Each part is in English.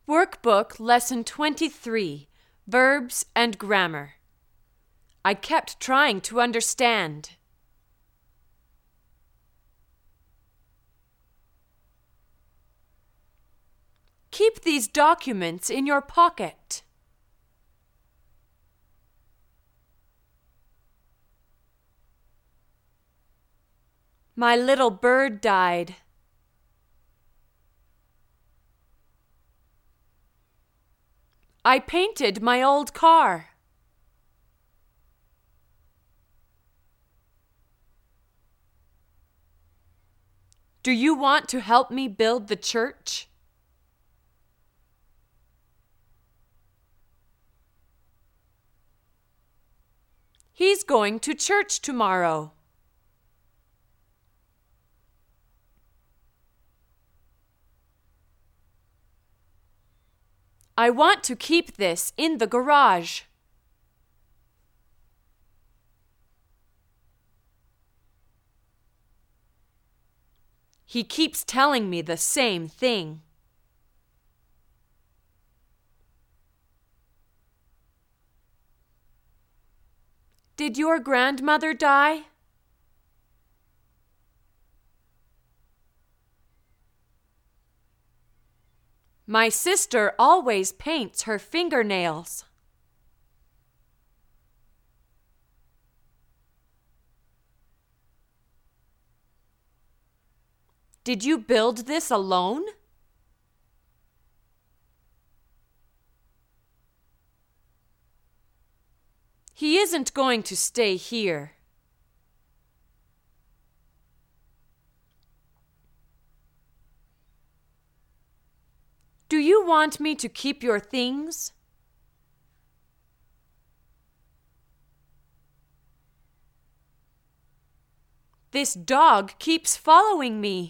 Workbook Lesson 23, Verbs and Grammar. I kept trying to understand. Keep these documents in your pocket. My little bird died. I painted my old car. Do you want to help me build the church? He's going to church tomorrow. I want to keep this in the garage. He keeps telling me the same thing. Did your grandmother die? My sister always paints her fingernails. Did you build this alone? He isn't going to stay here. Do you want me to keep your things? This dog keeps following me.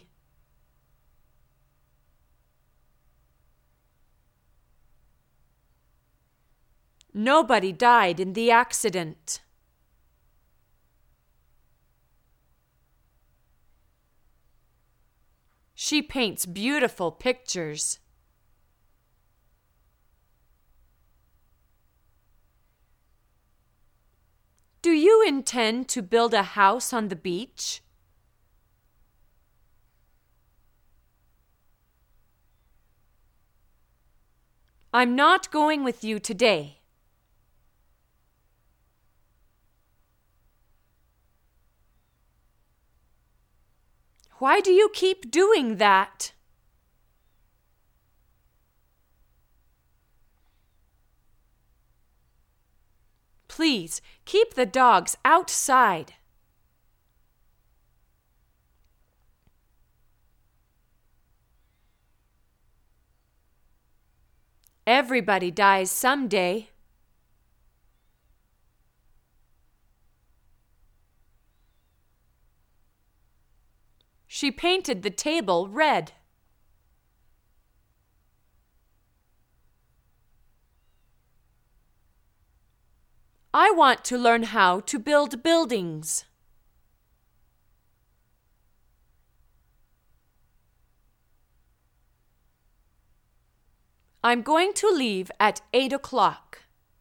Nobody died in the accident. She paints beautiful pictures. Do you intend to build a house on the beach? I'm not going with you today. Why do you keep doing that? Please, keep the dogs outside. Everybody dies someday. She painted the table red. I want to learn how to build buildings. I'm going to leave at 8 o'clock.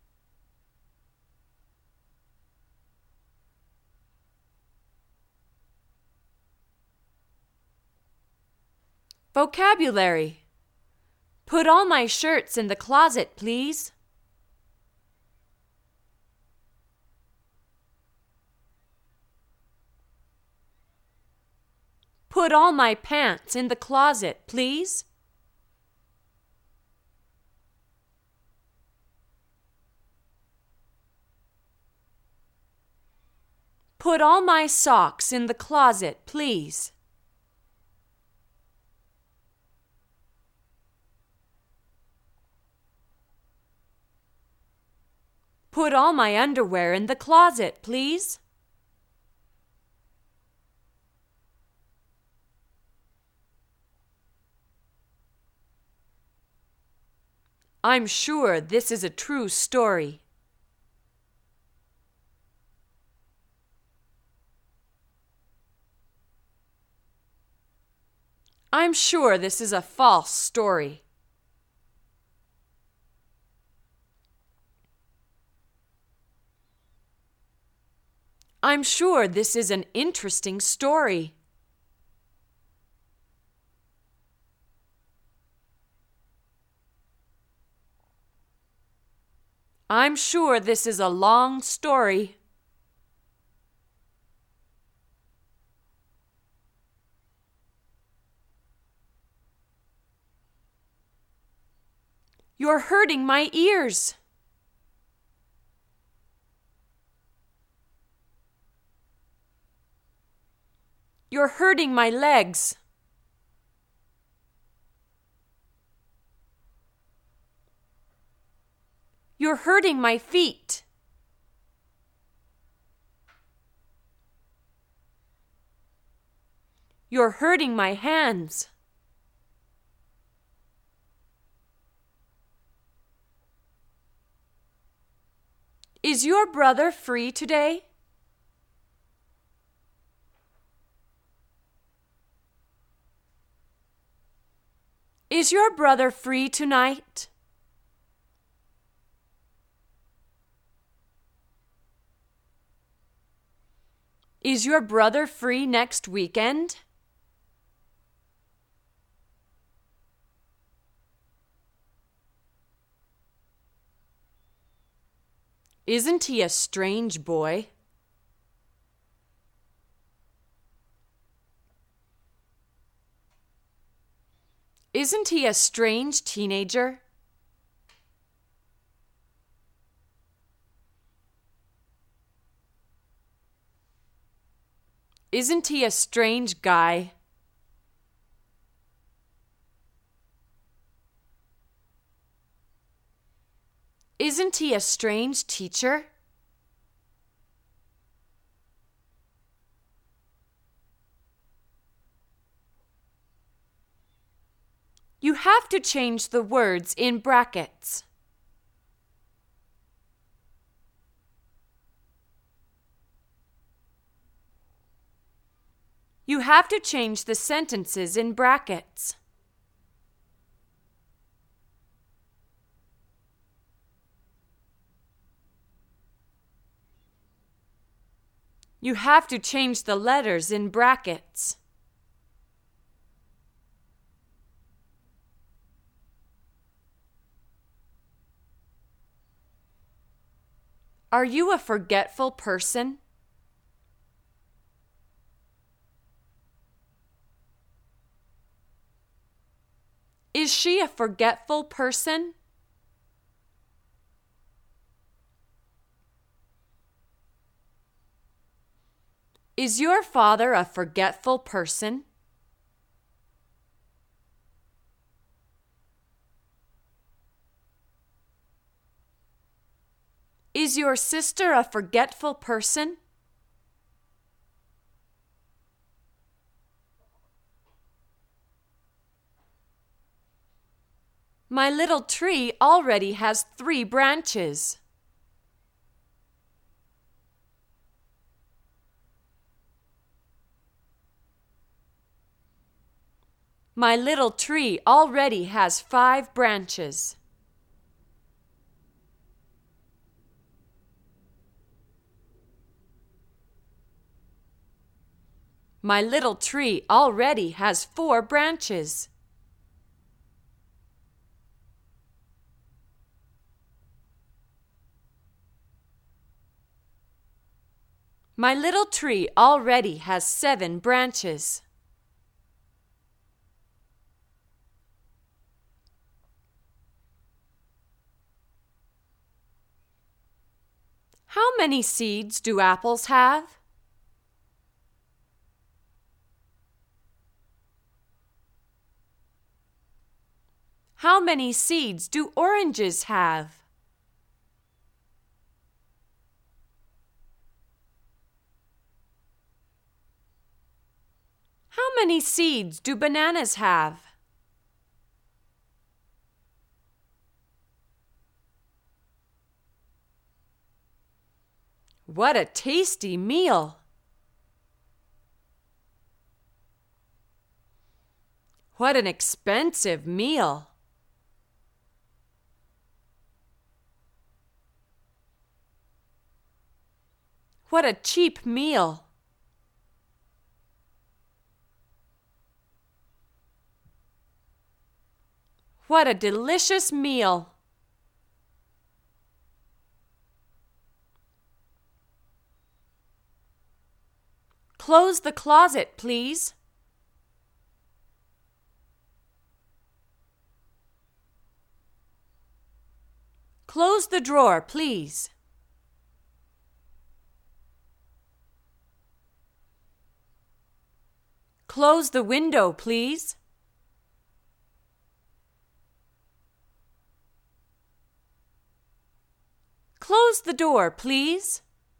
Vocabulary. Put all my shirts in the closet, please. Put all my pants in the closet, please. Put all my socks in the closet, please. Put all my underwear in the closet, please. I'm sure this is a true story. I'm sure this is a false story. I'm sure this is an interesting story. I'm sure this is a long story. You're hurting my ears. You're hurting my legs. You're hurting my feet. You're hurting my hands. Is your brother free today? Is your brother free tonight? Is your brother free next weekend? Isn't he a strange boy? Isn't he a strange teenager? Isn't he a strange guy? Isn't he a strange teacher? You have to change the words in brackets. You have to change the sentences in brackets. You have to change the letters in brackets. Are you a forgetful person? Is she a forgetful person? Is your father a forgetful person? Is your sister a forgetful person? My little tree already has 3 branches. My little tree already has 5 branches. My little tree already has 4 branches. My little tree already has 7 branches. How many seeds do apples have? How many seeds do oranges have? How many seeds do bananas have? What a tasty meal! What an expensive meal! What a cheap meal! What a delicious meal! Close the closet, please. Close the drawer, please. Close the window, please. Close the door, please.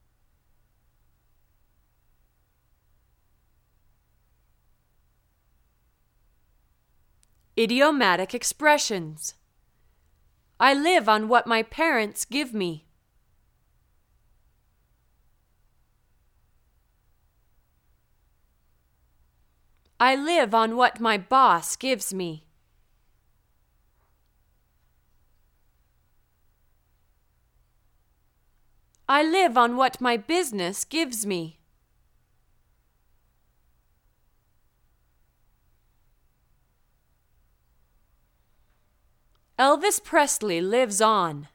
Idiomatic expressions. I live on what my parents give me. I live on what my boss gives me. I live on what my business gives me. Elvis Presley lives on.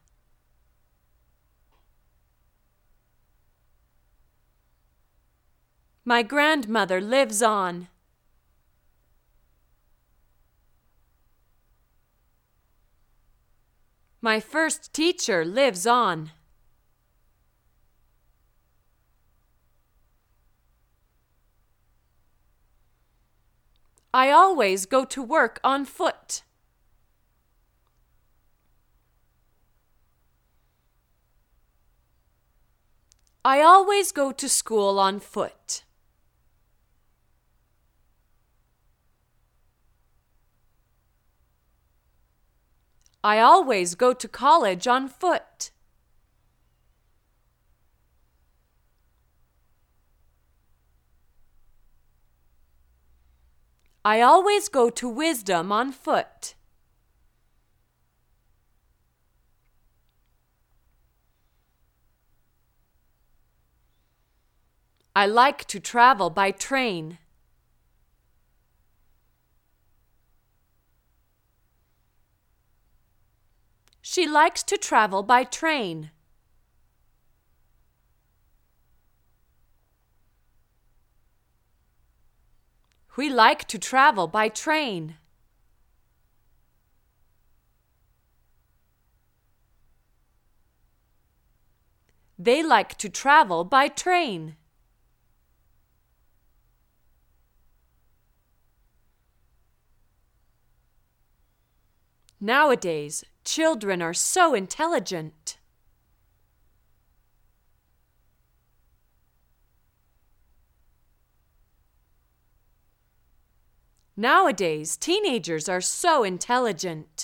My grandmother lives on. My first teacher lives on. I always go to work on foot. I always go to school on foot. I always go to college on foot. I always go to Wisdom on foot. I like to travel by train. She likes to travel by train. We like to travel by train. They like to travel by train. Nowadays, children are so intelligent. Nowadays, teenagers are so intelligent.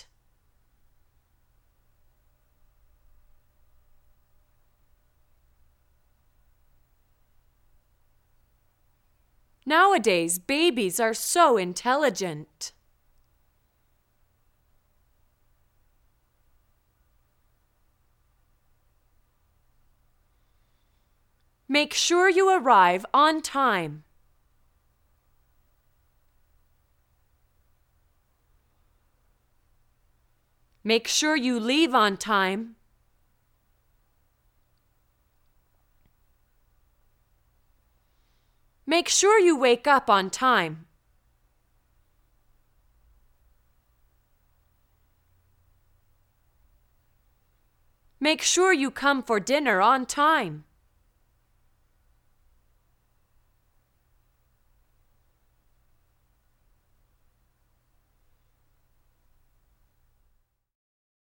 Nowadays, babies are so intelligent. Make sure you arrive on time. Make sure you leave on time. Make sure you wake up on time. Make sure you come for dinner on time.